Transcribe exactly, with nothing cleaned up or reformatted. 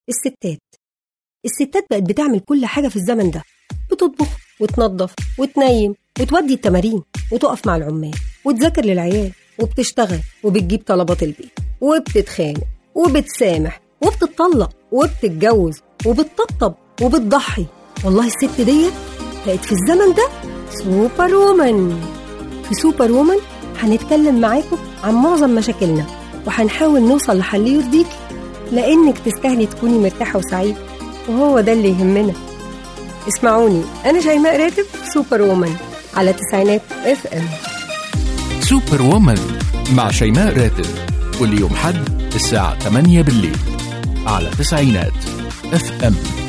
الستات الستات بقت بتعمل كل حاجة في الزمن ده، بتطبخ وتنظف وتنيم وتودي التمارين وتقف مع العمال وتذاكر للعيال وبتشتغل وبتجيب طلبات البيت وبتتخانق وبتسامح وبتطلق وبتتجوز وبتطبطب وبتضحي. والله الست ديت بقت في الزمن ده سوبر وومن. في سوبر وومن هنتكلم معاكم عن معظم مشاكلنا وهنحاول نوصل لحل يرضيكي، لأنك تستاهلي تكوني مرتاحة وسعيدة، وهو ده اللي يهمنا. اسمعوني، أنا شيماء راتب، سوبر وومن على تسعينات اف ام. سوبر وومن مع شيماء راتب كل يوم حد الساعة ثمانية بالليل على تسعينات اف ام.